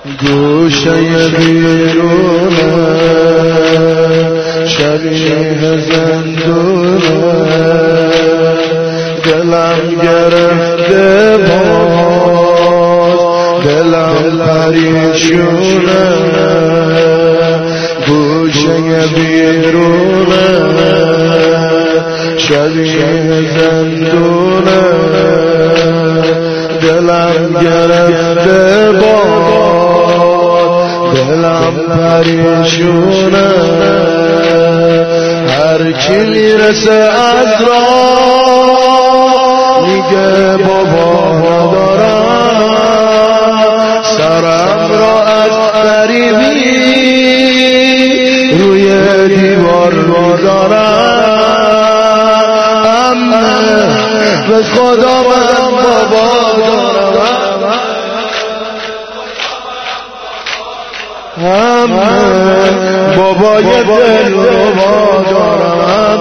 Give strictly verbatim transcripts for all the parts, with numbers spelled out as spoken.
گوشه بیرونه شبیه زندونه دلم گرفته باز دلم پریشونه گوشه بیرونه شبیه زندونه دلم گرفته باز دلم پریشونه هر کی میرسه از راه میگه بابا ندارم سرم را از غریبی روی دیوار میذارم به خدا من بابا دارم همه بابای دل رو دارم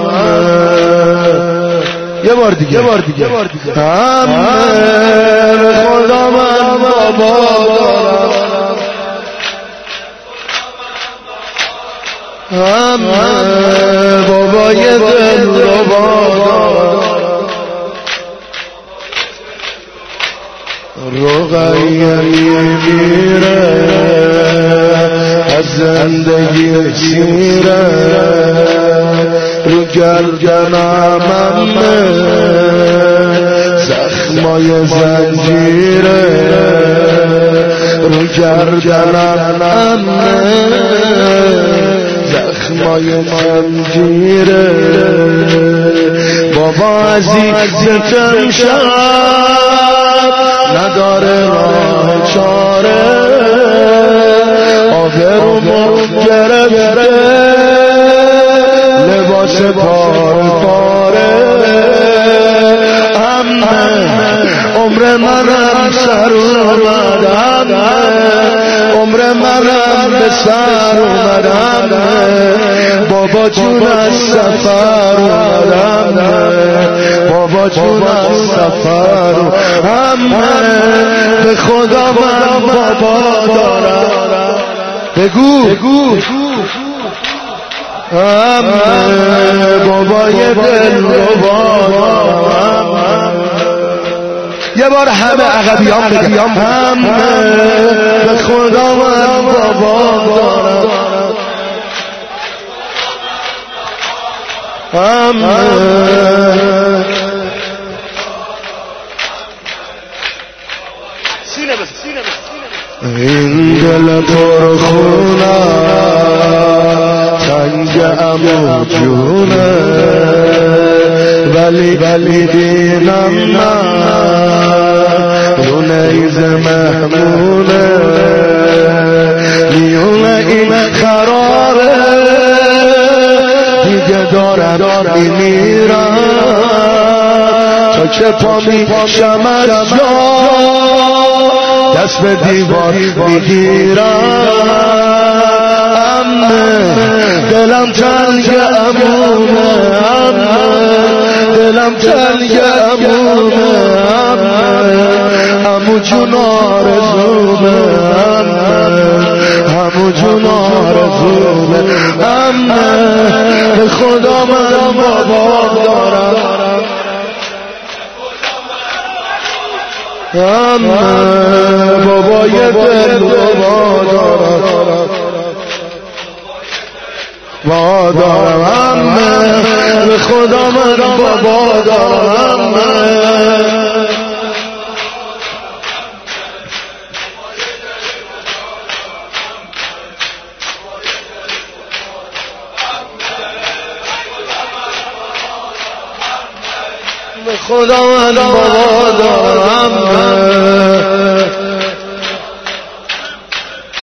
یه بار دیگه یه بار دیگه همه به خدا من بابا دارم همه بابای دل رو دارم رقیه میمیره از زندگی سیره رو گردنم همه زخمای زنجیره رو گردنم همه زخمای زنجیره بابا عزیزتم شب نداره راه چاره آبرومو گرفته لباس پاره پاره همه عمر منم سر اومدم عمر منم به سر اومدم بابا جون از سفر اومدم بابا جون از سفر همه به خدا من بابا دارم بگو بگو همه بابای دل رو دارم یه بار همه عقبیان بگم همه به خدا من بابا دارم همه این دل پرخونه تنگ عمو جونه ولی ولی دینم من رو نیز مهمونه میونه این خراره دیگه داره داره میرم تا که پا میشم از جا دست به دیوار میگیرم دلم تنگ امونه دلم تنگ امونه همو جون آرزومه همو جون آرزومه به خدا من بابا دارم همه بابای دل بابا دارم بابا دارم همه به خدا من بابا دارم به خدا من بابا دارم